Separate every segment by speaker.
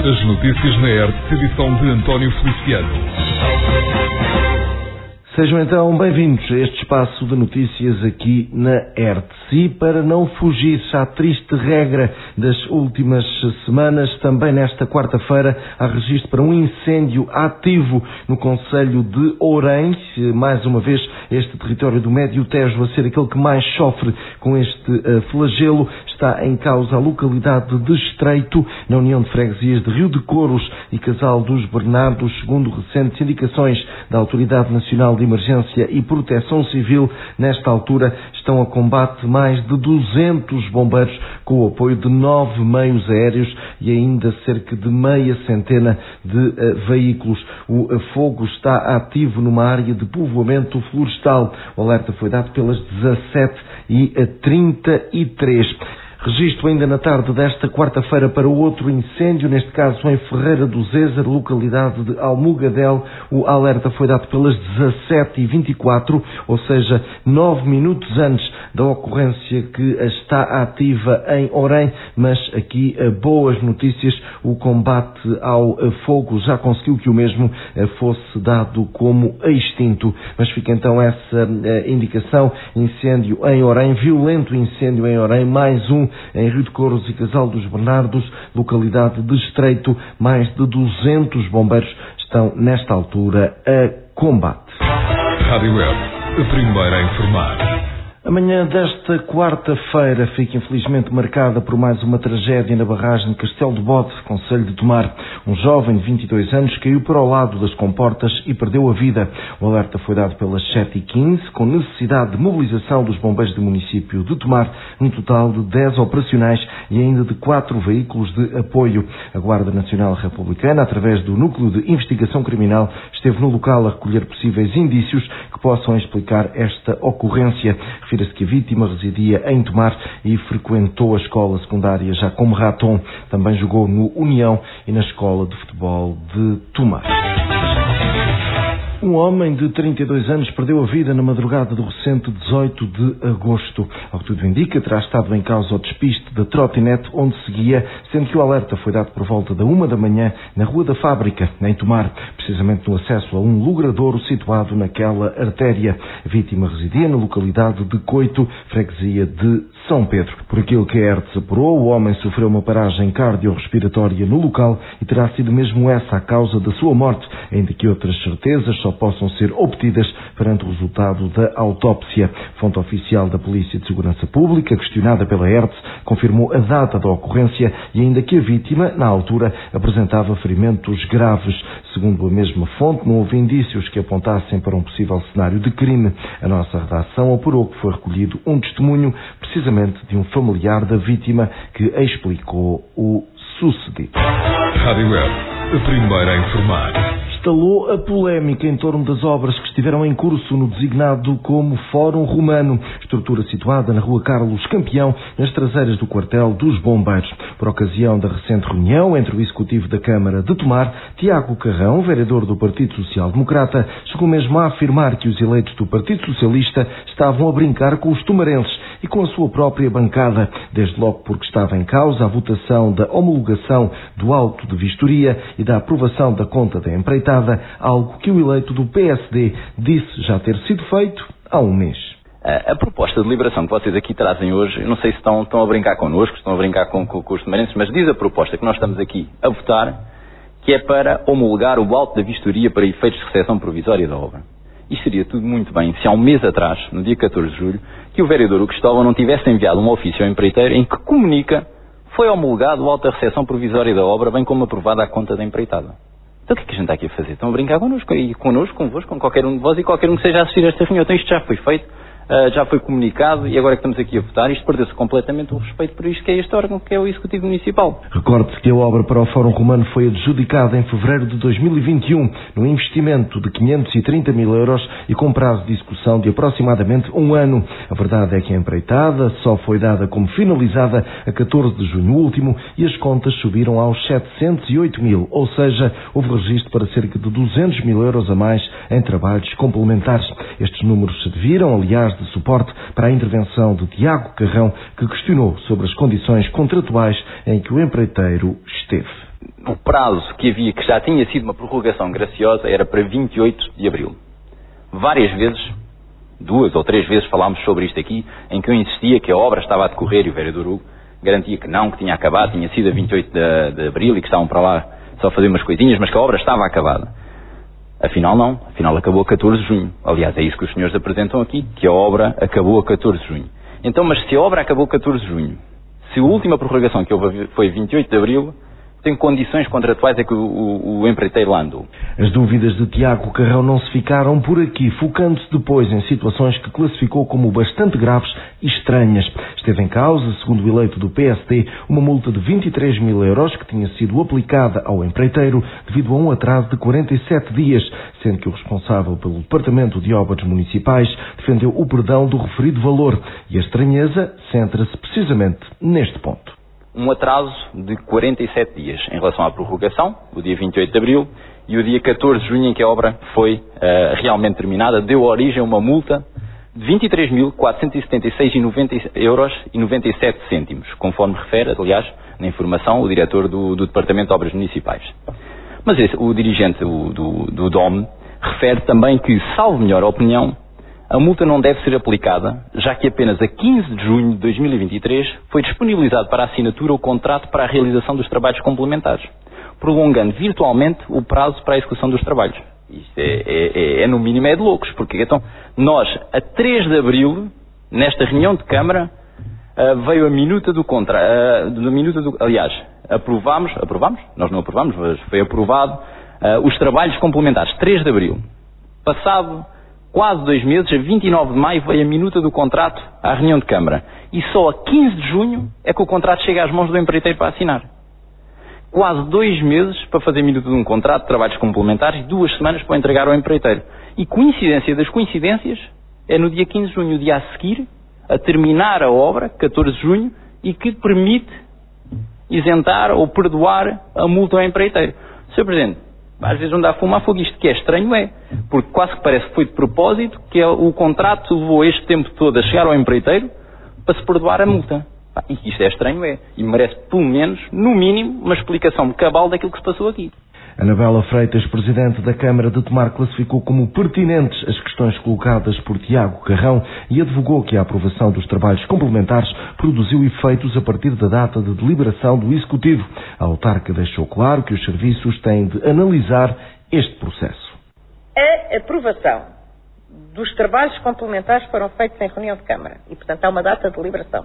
Speaker 1: As notícias na ERTE, edição de António Feliciano.
Speaker 2: Sejam então bem-vindos a este espaço de notícias aqui na ERTE. E para não fugir à triste regra das últimas semanas, também nesta quarta-feira há registro para um incêndio ativo no concelho de Ourém. Mais uma vez, este território do Médio Tejo a ser aquele que mais sofre com este flagelo. Está em causa a localidade de Estreito, na União de Freguesias de Rio de Couros e Casal dos Bernardos, segundo recentes indicações da Autoridade Nacional de Emergência e Proteção Civil. Nesta altura estão a combate mais de 200 bombeiros com o apoio de 9 meios aéreos e ainda cerca de meia centena de veículos. O fogo está ativo numa área de povoamento florestal. O alerta foi dado pelas 17h33. Registro ainda na tarde desta quarta-feira para outro incêndio, neste caso em Ferreira do Zézer, localidade de Almugadel. O alerta foi dado pelas 17h24, ou seja, 9 minutos antes da ocorrência que está ativa em Ourém, mas aqui boas notícias, o combate ao fogo já conseguiu que o mesmo fosse dado como extinto. Mas fica então essa indicação: incêndio em Ourém, violento incêndio em Ourém, mais um em Rio de Couros e Casal dos Bernardos, localidade de Estreito. Mais de 200 bombeiros estão nesta altura a combate.
Speaker 1: Rádio ERTE, a primeira a informar.
Speaker 2: A manhã desta quarta-feira fica infelizmente marcada por mais uma tragédia na barragem de Castelo de Bode, concelho de Tomar. Um jovem de 22 anos caiu para o lado das comportas e perdeu a vida. O alerta foi dado pelas 7h15, com necessidade de mobilização dos bombeiros do município de Tomar, num total de 10 operacionais e ainda de 4 veículos de apoio. A Guarda Nacional Republicana, através do Núcleo de Investigação Criminal, esteve no local a recolher possíveis indícios que possam explicar esta ocorrência. Refira-se que a vítima residia em Tomar e frequentou a escola secundária já como Raton. Também jogou no União e na escola de futebol de Tomar. Um homem de 32 anos perdeu a vida na madrugada do recente 18 de agosto. Ao que tudo indica, terá estado em causa o despiste da trotinete onde seguia, sendo que o alerta foi dado por volta da 1 da manhã na Rua da Fábrica, em Tomar, precisamente no acesso a um logradouro situado naquela artéria. A vítima residia na localidade de Coito, freguesia de São Pedro. Por aquilo que a ERTE apurou, o homem sofreu uma paragem cardiorrespiratória no local e terá sido mesmo essa a causa da sua morte, ainda que outras certezas só possam ser obtidas perante o resultado da autópsia. Fonte oficial da Polícia de Segurança Pública, questionada pela ERTE, confirmou a data da ocorrência e ainda que a vítima, na altura, apresentava ferimentos graves. Segundo a mesma fonte, não houve indícios que apontassem para um possível cenário de crime. A nossa redação apurou que foi recolhido um testemunho, precisamente de um familiar da vítima, que explicou o sucedido.
Speaker 1: Rádio ERTE, a primeira a informar.
Speaker 2: Instalou a polémica em torno das obras que estiveram em curso no designado como Fórum Romano, estrutura situada na Rua Carlos Campeão, nas traseiras do quartel dos Bombeiros. Por ocasião da recente reunião entre o Executivo da Câmara de Tomar, Tiago Carrão, vereador do Partido Social Democrata, chegou mesmo a afirmar que os eleitos do Partido Socialista estavam a brincar com os tomarenses e com a sua própria bancada, desde logo porque estava em causa a votação da homologação do auto de vistoria e da aprovação da conta da empreitada, algo que o eleito do PSD disse já ter sido feito há um mês.
Speaker 3: A proposta de deliberação que vocês aqui trazem hoje, eu não sei se estão a brincar connosco, estão a brincar com os tomarenses, mas diz a proposta que nós estamos aqui a votar, que é para homologar o auto da vistoria para efeitos de recepção provisória da obra. Isto seria tudo muito bem se há um mês atrás, no dia 14 de julho, que o vereador Hugo Cristóvão não tivesse enviado um ofício ao empreiteiro em que comunica foi homologado o auto da recepção provisória da obra, bem como aprovada a conta da empreitada. Então o que é que a gente está aqui a fazer? Estão a brincar connosco, e connosco, convosco, com qualquer um de vós e qualquer um que seja a assistir a esta reunião. Então isto já foi feito, já foi comunicado e agora que estamos aqui a votar, isto perdeu-se completamente o respeito por isto que é este órgão, que é o Executivo Municipal.
Speaker 2: Recorde-se que a obra para o Fórum Romano foi adjudicada em fevereiro de 2021, num investimento de 530 mil euros e com prazo de execução de aproximadamente um ano. A verdade é que a empreitada só foi dada como finalizada a 14 de junho último e as contas subiram aos 708 mil, ou seja, houve registro para cerca de 200 mil euros a mais em trabalhos complementares. Estes números se deviram, aliás, de suporte para a intervenção de Tiago Carrão, que questionou sobre as condições contratuais em que o empreiteiro esteve.
Speaker 3: O prazo que havia, que já tinha sido uma prorrogação graciosa, era para 28 de abril. Várias vezes, 2 ou 3 vezes falámos sobre isto aqui, em que eu insistia que a obra estava a decorrer e o vereador Hugo garantia que não, que tinha acabado, tinha sido a 28 de abril e que estavam para lá só a fazer umas coisinhas, mas que a obra estava acabada. Afinal não, afinal acabou a 14 de junho. Aliás, é isso que os senhores apresentam aqui, que a obra acabou a 14 de junho. Então, mas se a obra acabou a 14 de junho, se a última prorrogação que houve foi 28 de abril, tem condições contratuais é que o empreiteiro lá andou.
Speaker 2: As dúvidas de Tiago Carrão não se ficaram por aqui, focando-se depois em situações que classificou como bastante graves e estranhas. Esteve em causa, segundo o eleito do PSD, uma multa de 23 mil euros que tinha sido aplicada ao empreiteiro devido a um atraso de 47 dias, sendo que o responsável pelo Departamento de Obras Municipais defendeu o perdão do referido valor. E a estranheza centra-se precisamente neste ponto.
Speaker 3: Um atraso de 47 dias em relação à prorrogação, o dia 28 de abril, e o dia 14 de junho em que a obra foi realmente terminada, deu origem a uma multa de 23.476,90 euros e 97 cêntimos, conforme refere, aliás, na informação, o diretor do Departamento de Obras Municipais. Mas o dirigente do DOM refere também que, salvo melhor opinião, a multa não deve ser aplicada, já que apenas a 15 de junho de 2023 foi disponibilizado para assinatura o contrato para a realização dos trabalhos complementares, prolongando virtualmente o prazo para a execução dos trabalhos. Isto no mínimo é de loucos, porque então nós, a 3 de abril, nesta reunião de Câmara, veio a minuta do contrato, aliás, aprovámos, nós não aprovámos, mas foi aprovado, os trabalhos complementares, 3 de abril. Passado quase 2 meses, a 29 de maio, veio a minuta do contrato à reunião de Câmara. E só a 15 de junho é que o contrato chega às mãos do empreiteiro para assinar. Quase 2 meses para fazer a minuta de um contrato de trabalhos complementares e 2 semanas para entregar ao empreiteiro. E coincidência das coincidências, é no dia 15 de junho, o dia a seguir, a terminar a obra, 14 de junho, e que permite isentar ou perdoar a multa ao empreiteiro. Sr. Presidente, às vezes não dá fumo a fogo, isto que é estranho porque quase que parece que foi de propósito que o contrato levou este tempo todo a chegar ao empreiteiro para se perdoar a multa. E isto é estranho e merece pelo menos, no mínimo, uma explicação cabal daquilo que se passou aqui.
Speaker 2: Anabela Freitas, presidente da Câmara de Tomar, classificou como pertinentes as questões colocadas por Tiago Carrão e advogou que a aprovação dos trabalhos complementares produziu efeitos a partir da data de deliberação do Executivo. A autarca deixou claro que os serviços têm de analisar este processo.
Speaker 4: A aprovação dos trabalhos complementares foram feitos em reunião de Câmara e, portanto, há uma data de deliberação.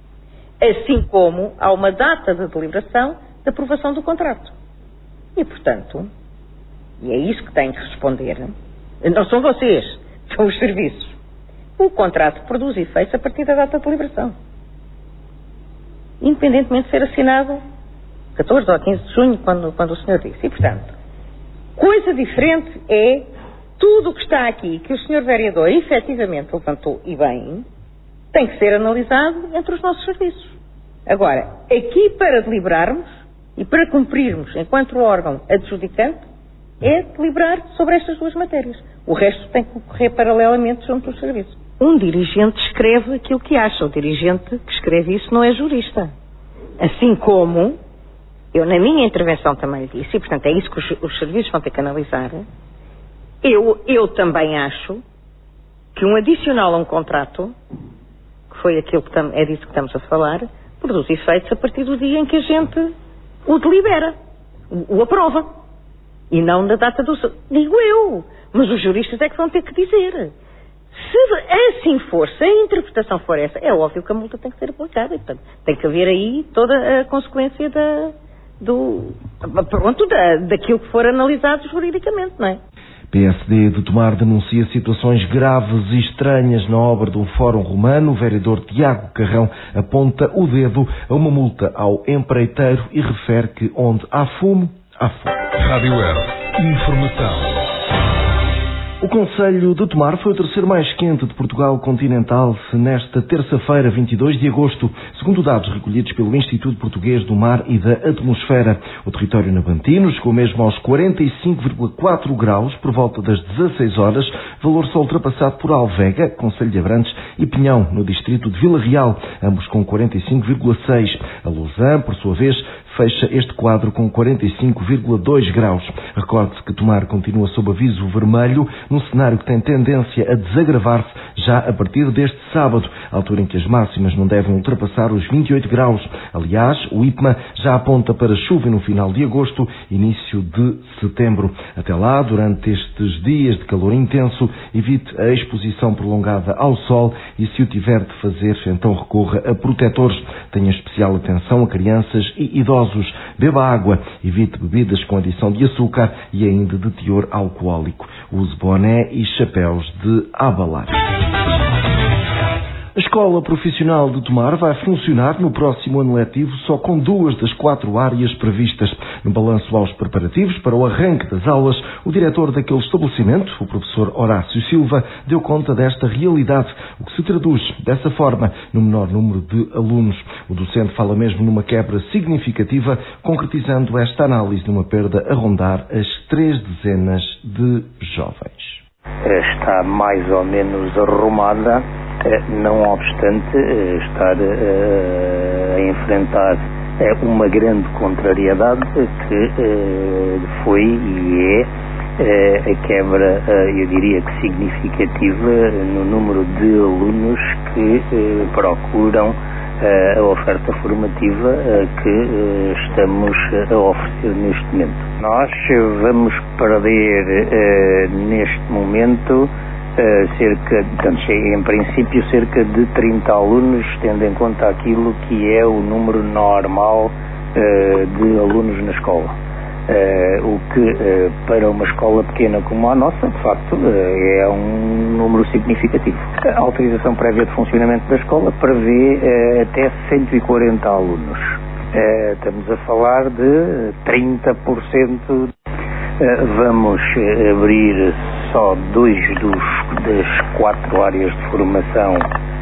Speaker 4: Assim como há uma data de deliberação de aprovação do contrato. E, portanto, e é isso que têm que responder, não são vocês, são os serviços. O contrato produz efeitos a partir da data de deliberação. Independentemente de ser assinado 14 ou 15 de junho, quando o senhor disse. E, portanto, coisa diferente é tudo o que está aqui, que o senhor vereador efetivamente levantou e bem, tem que ser analisado entre os nossos serviços. Agora, aqui para deliberarmos, e para cumprirmos, enquanto órgão adjudicante, é deliberar sobre estas duas matérias. O resto tem que correr paralelamente junto aos serviços. Um dirigente escreve aquilo que acha. O dirigente que escreve isso não é jurista. Assim como, eu na minha intervenção também disse, e portanto é isso que os serviços vão ter que analisar, eu também acho que um adicional a um contrato, que foi aquilo que é disso que estamos a falar, produz efeitos a partir do dia em que a gente o delibera, o aprova. E não na data do... Digo eu, mas os juristas é que vão ter que dizer. Se assim for, se a interpretação for essa, é óbvio que a multa tem que ser aplicada. E, portanto, tem que haver aí toda a consequência daquilo que for analisado juridicamente, não é?
Speaker 2: PSD de Tomar denuncia situações graves e estranhas na obra do Fórum Romano. O vereador Tiago Carrão aponta o dedo a uma multa ao empreiteiro e refere que onde há fumo, há fogo.
Speaker 1: Rádio Web. Informação.
Speaker 2: O Concelho de Tomar foi o terceiro mais quente de Portugal continental nesta terça-feira, 22 de agosto, segundo dados recolhidos pelo Instituto Português do Mar e da Atmosfera. O território nabantino chegou mesmo aos 45,4 graus por volta das 16 horas, valor só ultrapassado por Alvega, Concelho de Abrantes, e Pinhão, no distrito de Vila Real, ambos com 45,6. A Lousã, por sua vez, fecha este quadro com 45,2 graus. Recorde-se que Tomar continua sob aviso vermelho, num cenário que tem tendência a desagravar-se já a partir deste sábado, altura em que as máximas não devem ultrapassar os 28 graus. Aliás, o IPMA já aponta para chuva no final de agosto, início de setembro. Até lá, durante estes dias de calor intenso, evite a exposição prolongada ao sol e, se o tiver de fazer, então recorra a protetores. Tenha especial atenção a crianças e idosos. Beba água, evite bebidas com adição de açúcar e ainda de teor alcoólico. Use boné e chapéus de abalar. A Escola Profissional de Tomar vai funcionar no próximo ano letivo só com 2 das 4 áreas previstas. No balanço aos preparativos para o arranque das aulas, o diretor daquele estabelecimento, o professor Horácio Silva, deu conta desta realidade, o que se traduz, dessa forma, no menor número de alunos. O docente fala mesmo numa quebra significativa, concretizando esta análise numa perda a rondar as 3 dezenas de jovens.
Speaker 5: Está mais ou menos arrumada, não obstante estar a enfrentar uma grande contrariedade que foi e é a quebra, eu diria que significativa, no número de alunos que procuram a oferta formativa que estamos a oferecer neste momento. Nós vamos perder neste momento em princípio cerca de 30 alunos, tendo em conta aquilo que é o número normal de alunos na escola. O que para uma escola pequena como a nossa, de facto, é um número significativo. A autorização prévia de funcionamento da escola prevê até 140 alunos. Estamos a falar de 30%. Vamos abrir só 2 das 4 áreas de formação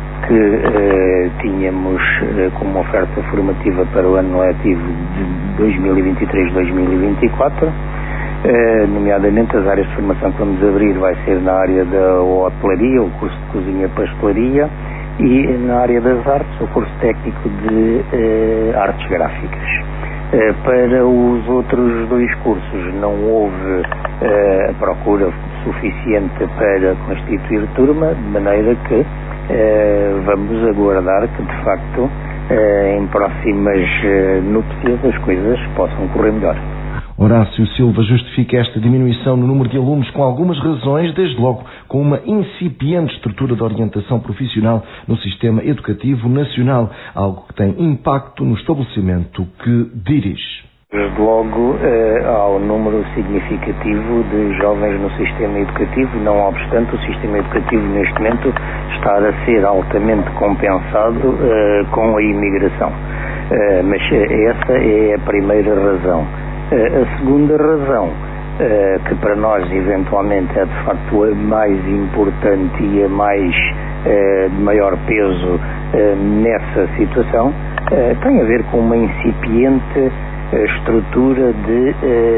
Speaker 5: que tínhamos como oferta formativa para o ano letivo de 2023-2024, nomeadamente as áreas de formação que vamos abrir vai ser na área da hotelaria, o curso de cozinha e pastelaria, e na área das artes, o curso técnico de artes gráficas. Para os outros 2 cursos não houve a procura suficiente para constituir turma, de maneira que vamos aguardar que, de facto, em próximas núpcias as coisas possam correr melhor.
Speaker 2: Horácio Silva justifica esta diminuição no número de alunos com algumas razões, desde logo com uma incipiente estrutura de orientação profissional no sistema educativo nacional, algo que tem impacto no estabelecimento que dirige.
Speaker 5: Desde logo há um número significativo de jovens no sistema educativo, não obstante o sistema educativo neste momento estar a ser altamente compensado com a imigração. Mas essa é a primeira razão. A segunda razão, que para nós eventualmente é de facto a mais importante e a mais de maior peso nessa situação, tem a ver com uma incipiente estrutura de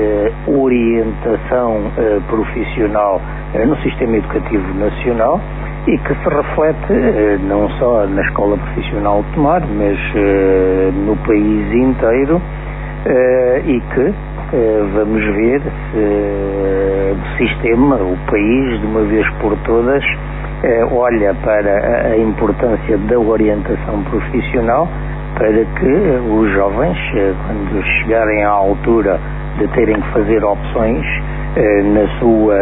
Speaker 5: orientação profissional no sistema educativo nacional e que se reflete não só na Escola Profissional de Tomar, mas no país inteiro, e que vamos ver se o sistema, o país, de uma vez por todas, olha para a importância da orientação profissional para que os jovens, quando chegarem à altura de terem que fazer opções na sua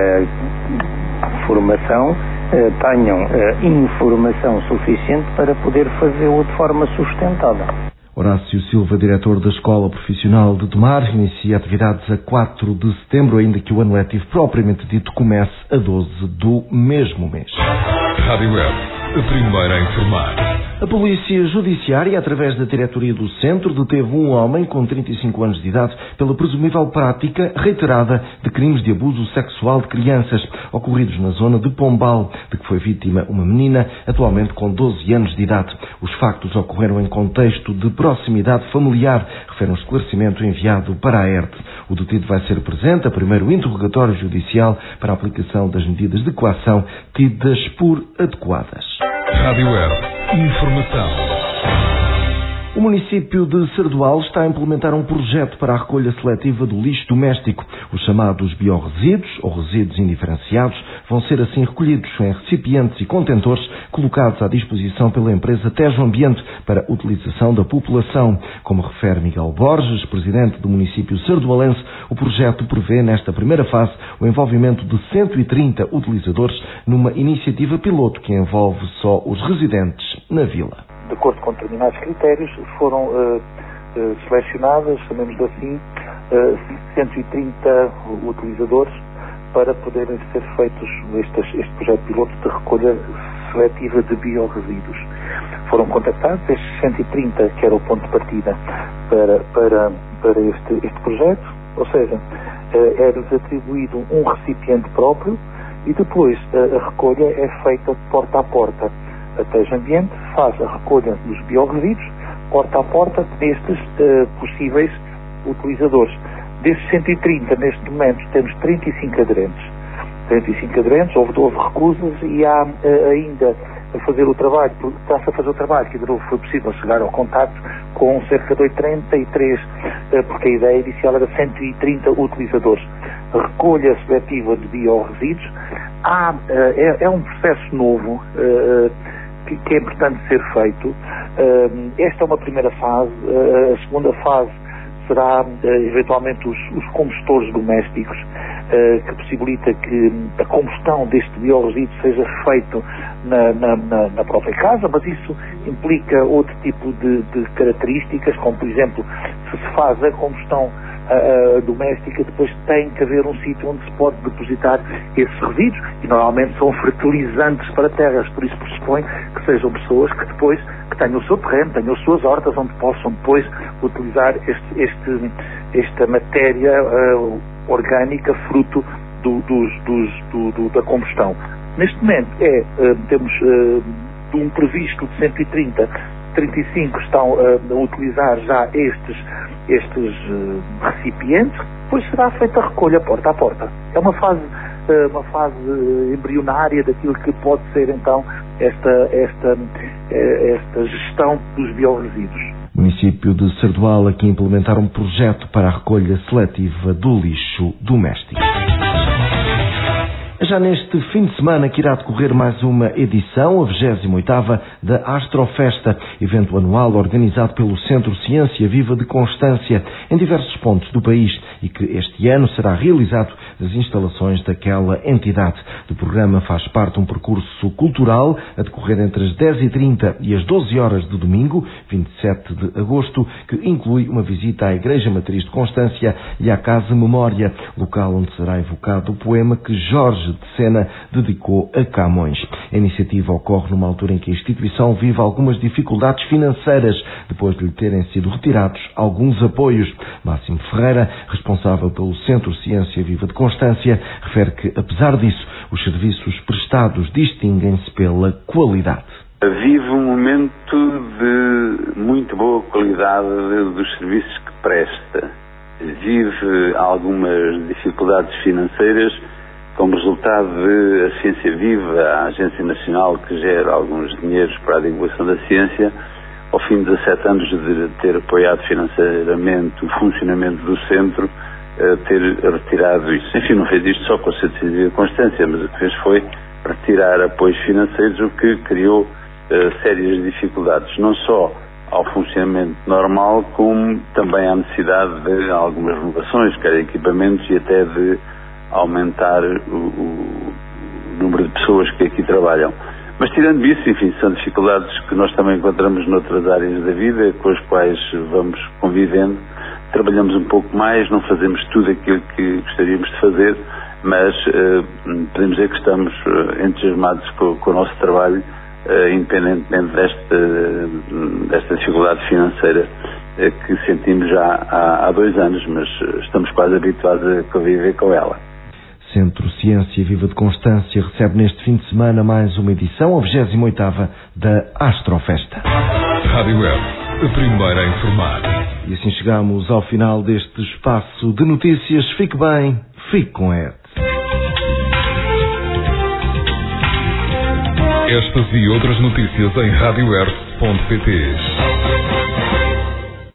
Speaker 5: formação, tenham informação suficiente para poder fazê-lo de forma sustentada.
Speaker 2: Horácio Silva, diretor da Escola Profissional de Tomar, inicia atividades a 4 de setembro, ainda que o ano letivo propriamente dito comece a 12 do mesmo mês.
Speaker 1: Rádio Web, a primeira a informar.
Speaker 2: A Polícia Judiciária, através da diretoria do centro, deteve um homem com 35 anos de idade pela presumível prática reiterada de crimes de abuso sexual de crianças ocorridos na zona de Pombal, de que foi vítima uma menina, atualmente com 12 anos de idade. Os factos ocorreram em contexto de proximidade familiar, refere um esclarecimento enviado para a ERT. O detido vai ser presente a primeiro interrogatório judicial para a aplicação das medidas de coação tidas por adequadas.
Speaker 1: Rádio ERT. Informação.
Speaker 2: O município de Sardual está a implementar um projeto para a recolha seletiva do lixo doméstico. Os chamados biorresíduos, ou resíduos indiferenciados, vão ser assim recolhidos em recipientes e contentores colocados à disposição pela empresa Tejo Ambiente para utilização da população. Como refere Miguel Borges, presidente do município sardualense, o projeto prevê, nesta primeira fase, o envolvimento de 130 utilizadores numa iniciativa piloto que envolve só os residentes na vila.
Speaker 6: De acordo com determinados critérios, foram selecionadas, chamemos assim, 130 utilizadores para poderem ser feitos este projeto piloto de recolha seletiva de biorresíduos. Foram contactados estes 130, que era o ponto de partida para este projeto, ou seja, é-lhes atribuído um recipiente próprio e depois a recolha é feita de porta a porta. A Tejo Ambiente faz a recolha dos biorresíduos porta a porta destes possíveis utilizadores. Desses 130, neste momento, temos 35 aderentes. 35 aderentes, houve 12 recusas e há ainda a fazer o trabalho, está-se a fazer o trabalho, que ainda não foi possível chegar ao contacto com cerca de 83, porque a ideia inicial era 130 utilizadores. A recolha seletiva de biorresíduos é um processo novo, que é importante ser feito. Esta é uma primeira fase. A segunda fase será eventualmente os combustores domésticos, que possibilita que a combustão deste biorresíduo seja feito na própria casa, mas isso implica outro tipo de características, como por exemplo, se faz a combustão doméstica, depois tem que haver um sítio onde se pode depositar esses resíduos e normalmente são fertilizantes para terras, por isso pressupõe que sejam pessoas que tenham o seu terreno, tenham as suas hortas onde possam depois utilizar esta matéria orgânica fruto da combustão. Neste momento temos um previsto de 130, 35 estão a utilizar já estes recipientes, depois será feita a recolha porta a porta. É uma fase embrionária daquilo que pode ser então esta gestão dos biorresíduos.
Speaker 2: O município de Sardual aqui implementar um projeto para a recolha seletiva do lixo doméstico. Já neste fim de semana que irá decorrer mais uma edição, a 28ª da Astrofesta, evento anual organizado pelo Centro Ciência Viva de Constância em diversos pontos do país e que este ano será realizado nas instalações daquela entidade. Do programa faz parte um percurso cultural a decorrer entre as 10h30 e as 12 horas de domingo, 27 de agosto, que inclui uma visita à Igreja Matriz de Constância e à Casa Memória, local onde será evocado o poema que Jorge de Sena dedicou a Camões. A iniciativa ocorre numa altura em que a instituição vive algumas dificuldades financeiras, depois de lhe terem sido retirados alguns apoios. Máximo Ferreira, responsável pelo Centro Ciência Viva de Constância, refere que, apesar disso, os serviços prestados distinguem-se pela qualidade.
Speaker 7: Vive um momento de muito boa qualidade dos serviços que presta. Vive algumas dificuldades financeiras como resultado de a Ciência Viva, a Agência Nacional que gera alguns dinheiros para a divulgação da ciência, ao fim de 17 anos de ter apoiado financeiramente o funcionamento do centro, ter retirado isso. Enfim, não fez isto só com a Ciência Viva de Constância, mas o que fez foi retirar apoios financeiros, o que criou sérias dificuldades, não só ao funcionamento normal, como também à necessidade de algumas renovações, quer equipamentos e até de aumentar o número de pessoas que aqui trabalham. Mas tirando isso, enfim, são dificuldades que nós também encontramos noutras áreas da vida, com as quais vamos convivendo. Trabalhamos um pouco mais, não fazemos tudo aquilo que gostaríamos de fazer, mas podemos dizer que estamos entusiasmados com o nosso trabalho, independentemente desta dificuldade financeira que sentimos já há 2 anos, mas estamos quase habituados a conviver com ela.
Speaker 2: Centro Ciência Viva de Constância recebe neste fim de semana mais uma edição, a 28ª da Astrofesta.
Speaker 1: Rádio Web, a primeira a informar.
Speaker 2: E assim chegamos ao final deste espaço de notícias. Fique bem, fique com a ERT.
Speaker 1: Estas e outras notícias em radioweb.pt.